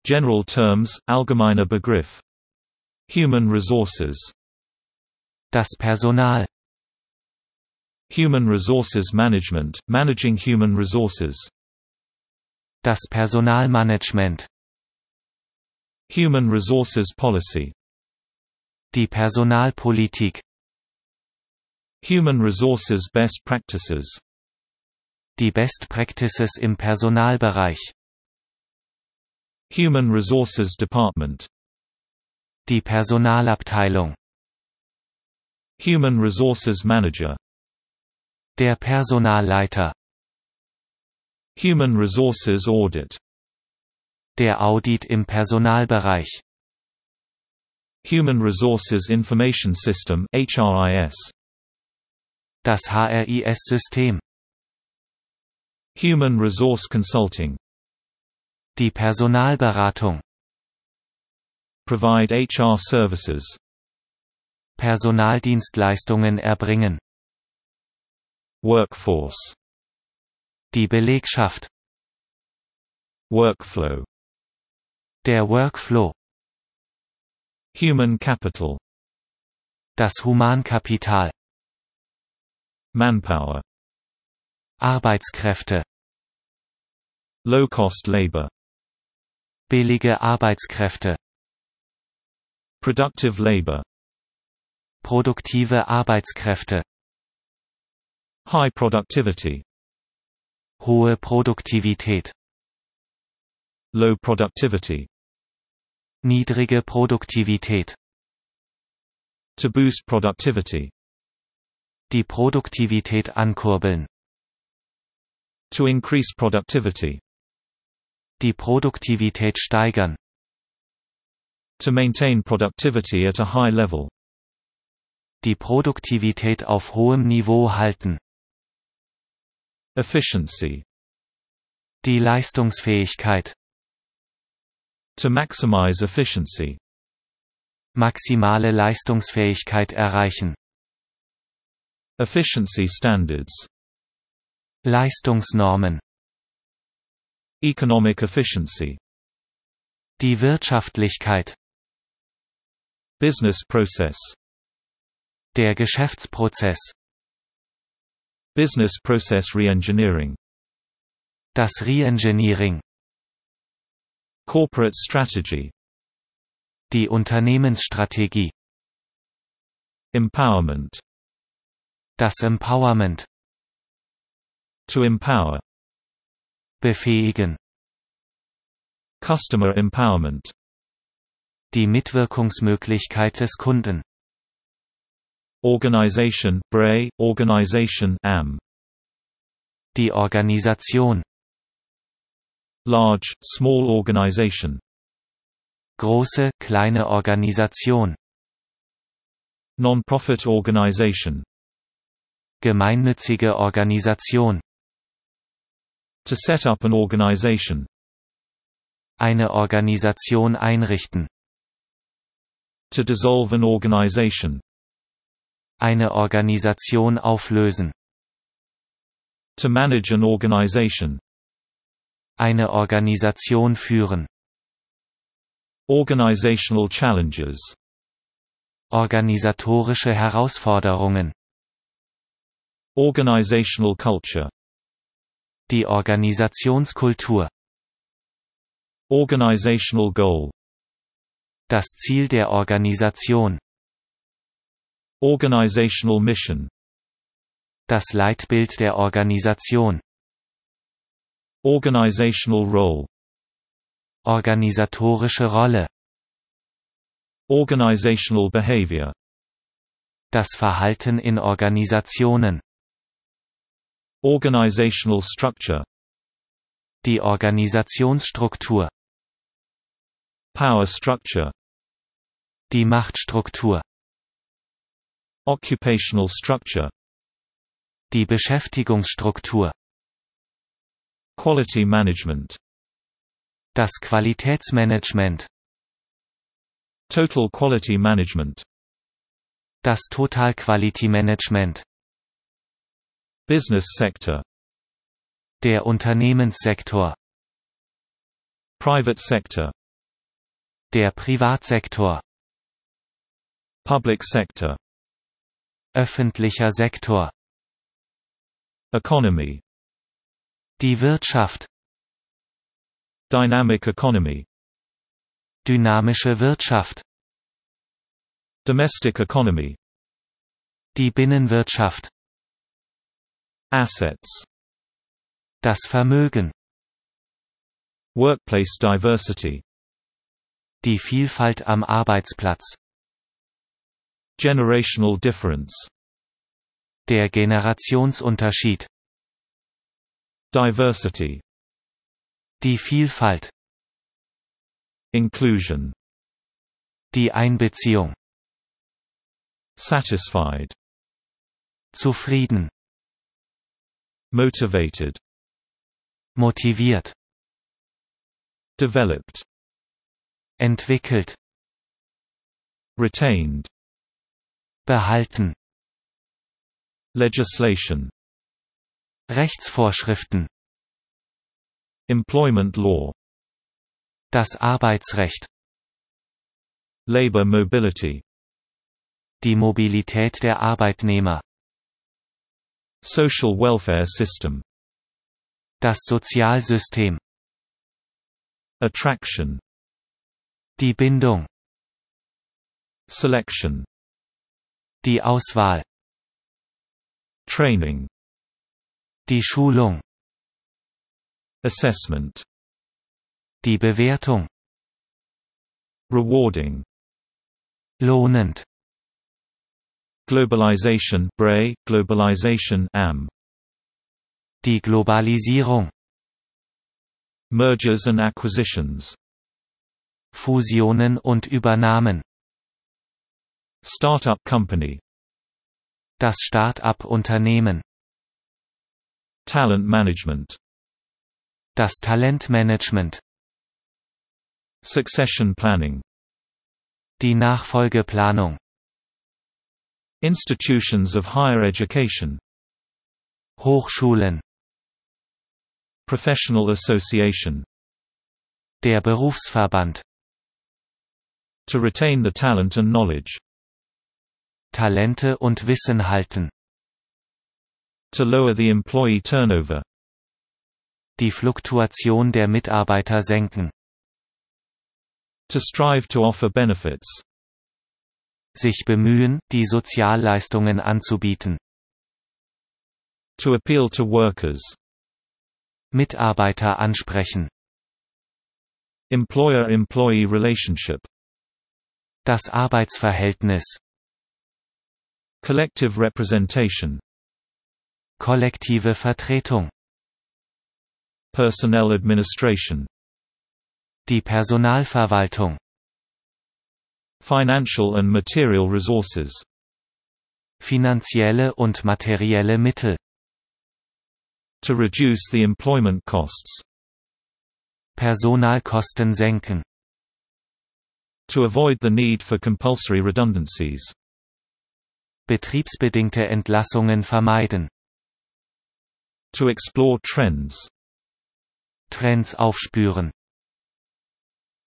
General terms, allgemeiner Begriff. Human resources. Das Personal. Human resources management, managing human resources. Das Personalmanagement. Human resources policy. Die Personalpolitik. Human resources best practices. Die Best Practices im Personalbereich. Human resources department. Die Personalabteilung. Human resources manager. Der Personalleiter. Human resources audit. Der Audit im Personalbereich. Human resources information system (HRIS). Das HRIS-System. Human resource consulting. Die Personalberatung. Provide HR services. Personaldienstleistungen erbringen. Workforce. Die Belegschaft. Workflow. Der Workflow. Human capital. Das Humankapital. Manpower. Arbeitskräfte. Low-cost labor. Billige Arbeitskräfte. Productive labor. Produktive Arbeitskräfte. High productivity. Hohe Produktivität. Low productivity. Niedrige Produktivität. To boost productivity. Die Produktivität ankurbeln. To increase productivity. Die Produktivität steigern. To maintain productivity at a high level. Die Produktivität auf hohem Niveau halten. Efficiency. Die Leistungsfähigkeit. To maximize efficiency. Maximale Leistungsfähigkeit erreichen. Efficiency standards. Leistungsnormen. Economic efficiency. Die Wirtschaftlichkeit. Business process. Der Geschäftsprozess. Business process reengineering. Das Reengineering. Corporate strategy. Die Unternehmensstrategie. Empowerment. Das Empowerment. To empower. Befähigen. Customer empowerment. Die Mitwirkungsmöglichkeit des Kunden. Organization, BRE, Organization, AM. Die Organisation. Large, small organization. Große, kleine Organisation. Non-profit organization. Gemeinnützige Organisation. To set up an organization. Eine Organisation einrichten. To dissolve an organization. Eine Organisation auflösen. To manage an organization. Eine Organisation führen. Organizational challenges. Organisatorische Herausforderungen. Organizational culture. Die Organisationskultur. Organizational goal. Das Ziel der Organisation. Organizational mission. Das Leitbild der Organisation. Organizational role. Organisatorische Rolle. Organizational behavior. Das Verhalten in Organisationen. Organizational structure. Die Organisationsstruktur. Power structure. Die Machtstruktur. Occupational structure. Die Beschäftigungsstruktur. Quality management. Das Qualitätsmanagement. Total quality management. Das Total Quality Management. Business sector. Der Unternehmenssektor. Private sector. Der Privatsektor. Public sector. Öffentlicher Sektor. Economy. Die Wirtschaft. Dynamic economy. Dynamische Wirtschaft. Domestic economy. Die Binnenwirtschaft. Assets. Das Vermögen. Workplace diversity. Die Vielfalt am Arbeitsplatz. Generational difference. Der Generationsunterschied. Diversity. Die Vielfalt. Inclusion. Die Einbeziehung. Satisfied. Zufrieden. Motivated. Motiviert. Developed. Entwickelt. Retained. Behalten. Legislation. Rechtsvorschriften. Employment law. Das Arbeitsrecht. Labor mobility. Die Mobilität der Arbeitnehmer. Social welfare system. Das Sozialsystem. Attraction. Die Bindung. Selection. Die Auswahl. Training. Die Schulung. Assessment. Die Bewertung. Rewarding. Lohnend. Globalization, BRE, globalization, AM. Die Globalisierung. Mergers and acquisitions. Fusionen und Übernahmen. Startup company. Das Start-up-Unternehmen. Talent management. Das Talentmanagement. Succession planning. Die Nachfolgeplanung. Institutions of higher education. Hochschulen. Professional association. Der Berufsverband. To retain the talent and knowledge. Talente und Wissen halten. To lower the employee turnover. Die Fluktuation der Mitarbeiter senken. To strive to offer benefits. Sich bemühen, die Sozialleistungen anzubieten. To appeal to workers. Mitarbeiter ansprechen. Employer-employee relationship. Das Arbeitsverhältnis. Collective representation. Kollektive Vertretung. Personnel administration. Die Personalverwaltung. Financial and material resources. Finanzielle und materielle Mittel. To reduce the employment costs. Personalkosten senken. To avoid the need for compulsory redundancies. Betriebsbedingte Entlassungen vermeiden. To explore trends. Trends aufspüren.